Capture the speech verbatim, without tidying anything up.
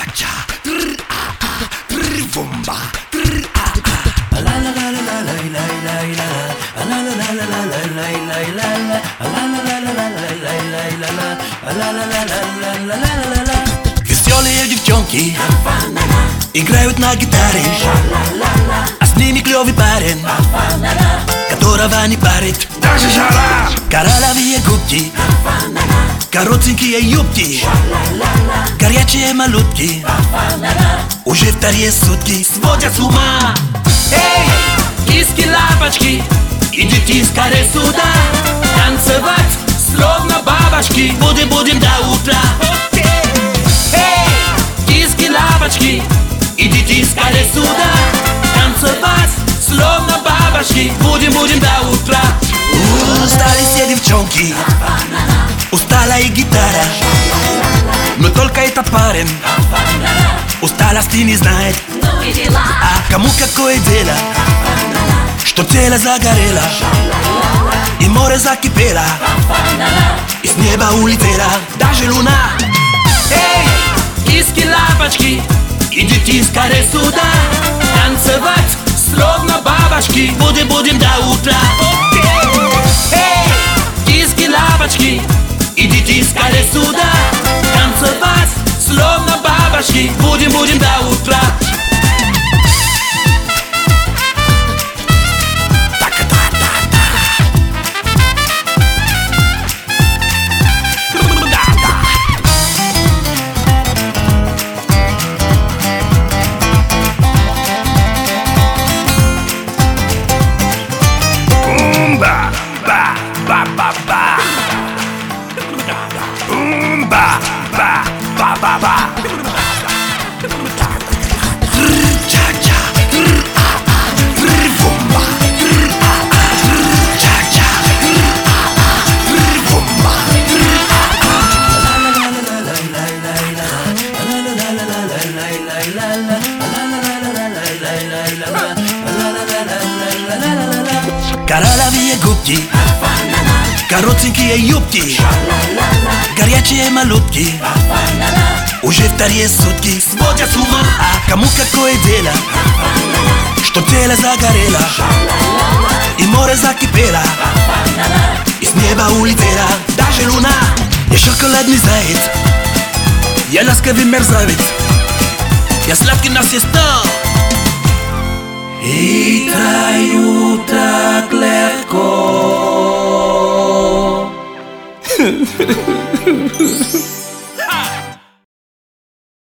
Веселые девчонки играют на гитаре, а с ними клёвый парень, которого не парит даже жара. Коралловые губки, коротенькие юбки, горячие малютки уже вторые сутки сводят с ума. Эй, киски-лапочки, идите скорее сюда, танцевать словно бабочки будем, будем до утра. Эй, киски-лапочки, идите скорее сюда, танцевать словно бабочки будем, будем до утра. Устали все девчонки, устала и гитара, но только этот парень усталости не знает. А кому какое дело, что тело загорело и море закипело, и с неба улетела даже луна. Эй, киски-лапочки, идите скорее сюда, танцевать словно бабочки будем, будем до утра. Эй, киски-лапочки, идите скорее сюда, танцевать словно бабочки будем, будем до утра. Коралловые губки, коротенькие юбки, горячие малютки уже вторые сутки сводят с ума. А кому какое дело, что тело загорело и море закипело, и с неба улетела даже луна. Я шоколадный заяц, я ласковый мерзавец, я сладкий насесто и таю так легко.